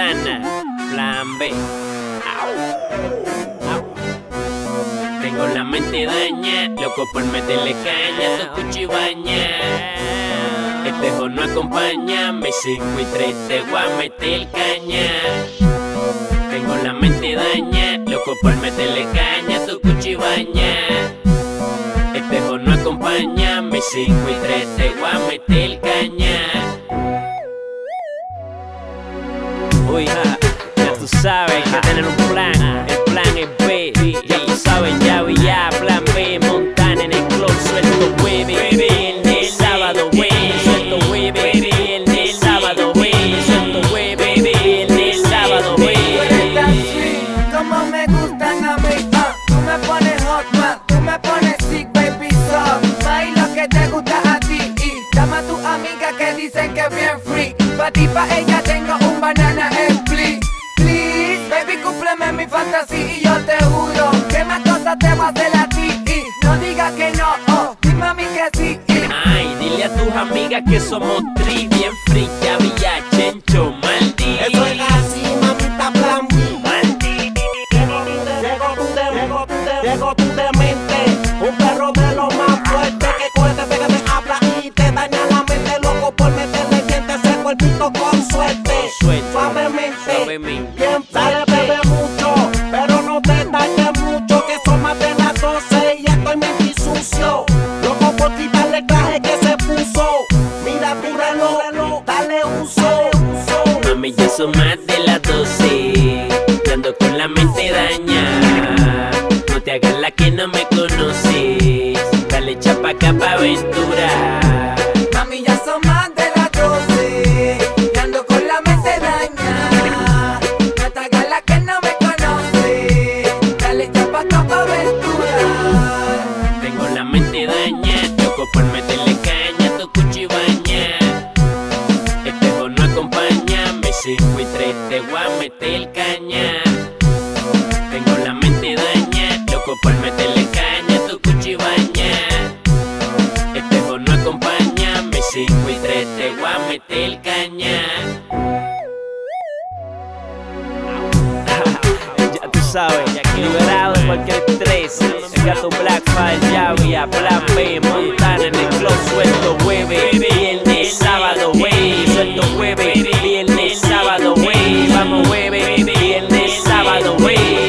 Montana, Plan B. Tengo la mente daña, loco por meterle caña a tu cuchibaña. Este jo no acompaña, mis 5 y 3 te voy a meter caña. Tengo la mente daña, loco por meterle caña a tu cuchibaña. Este jo no acompaña, mis 5 y 3 te voy a meter caña. Uy, ya tú sabes, hay que tener un plan. El plan es B, ya tú sabes, ya, plan B. Montana en el club, suelto jueves, viernes, sábado, suelto jueves, viernes, sábado, suelto jueves, viernes, sábado, Tú eres tan sweet, como me gustan a mí. Tú me pones hot, man, tú me pones sick, baby, soft. May lo que te gusta a ti. Y llama a tu amiga que dicen que es bien free. Pa' ti, pa' ella tengo un banana split. Please, baby, cúmpleme mi fantasía. Y yo te juro que más cosas te voy a hacer a ti. Y no digas que no, dime a mí que sí. Ay, dile a tus amigas que somos tri, bien free, ya villa, chencho, maldi. Eso es así, mamita, plan B. Llegó tu demente, un perro de lo más fuerte que coge, te pega, te habla y te daña la mente, loco por meterle dientes, ese cuerpito con suerte. Suavemente, bien, dale, bebe mucho, pero no te dañes mucho, que son más de las 12 y estoy muy sucio. Loco por quitarle el traje que se puso. Mira, tíralo, dale uso. Mami, ya son más de las 12 y ando con la mente daña. No te hagas la que no me conoces, dale chapa acá pa' aventura. Mami, ya son más de las 12 y ando con la mente daña. No te hagas la que no me conoce, dale chapa acá pa' aventura. Tengo la mente daña, loco por meterle caña a tu cuchibaña. Este jo no acompaña, mis 5 y 3 te voy a meter caña. Tengo la mente daña, loco por meterle caña a tu cuchibaña. Este jo no acompaña, mis 5 y 3 te voy a meter caña. Ya tú sabes, liberado de cualquier estrés. El gato Blackfire, ya Plan B. Montana en el club, suelto jueves, viernes, sábado, suelto jueves, viernes, sábado, vamos jueves, viernes, sábado,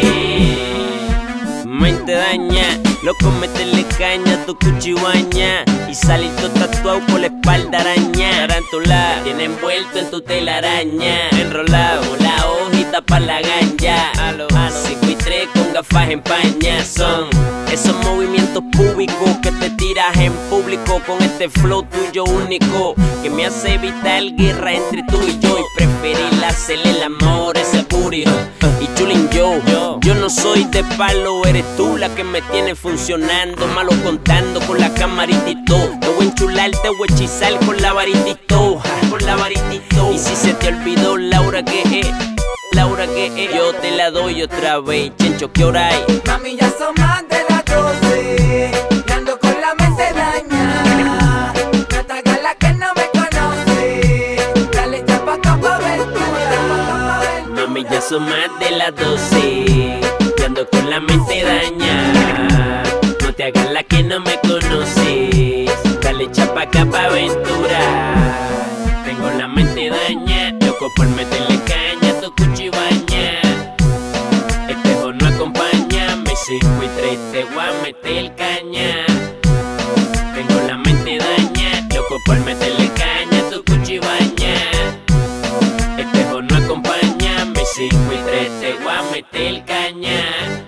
mente daña, loco meterle caña a tu cuchibaña y salir todo tatuado por la espalda araña. Tarantula, tiene envuelto en tu telaraña, enrolado la hojita pa' la ganja. 5 y 3 con gafas en paña. Son esos movimientos públicos que te tiras en público con este flow tuyo único que me hace evitar guerra entre tú y yo y preferir hacerle el amor a ese booty. Y chulín yo no soy de palo, eres tú la que me tiene funcionando, malo contando con la camarita y todo. Te voy a enchular, te voy a hechizar con la varita y todo, Y si se te olvidó Laura que es, yo te la doy otra vez. Chencho, ¿qué hora hay? Mami, ya son más de las 12 y ando con la mente daña. No te hagas la que no me conoce, dale chapa acá pa' aventura. Mami, ya son más de las 12 y ando con la mente daña. No te hagas la que no me conoces, dale chapa acá pa' aventura. Tengo la mente daña, loco por meterle caña a tu cuchibaña. Este jo no acompaña, mis 5 y 3 te voy a meter caña. Tengo la mente daña, loco por meterle caña a tu cuchibaña. Este jo no acompaña, mis 5 y 3 te voy a meter caña.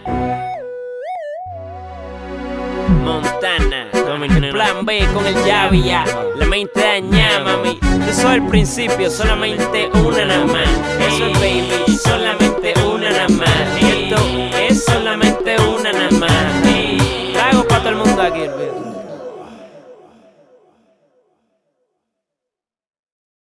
Montana, el Plan B con el ya, la mente daña, mami. Eso es el principio, solamente una nada más.